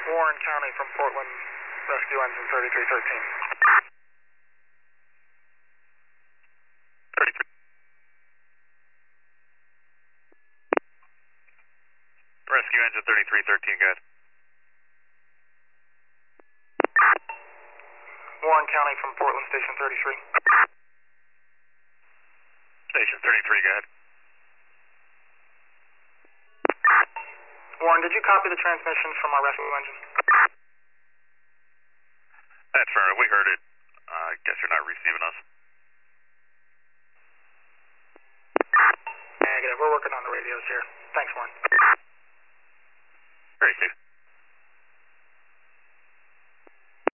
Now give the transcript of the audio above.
Warren County from Portland, rescue engine 3313. 33. Rescue engine 3313, go ahead. Warren County from Portland, station 33. Station 33, go ahead. Warren, did you copy the transmission from our rescue engine? That's right, we heard it. I guess you're not receiving us.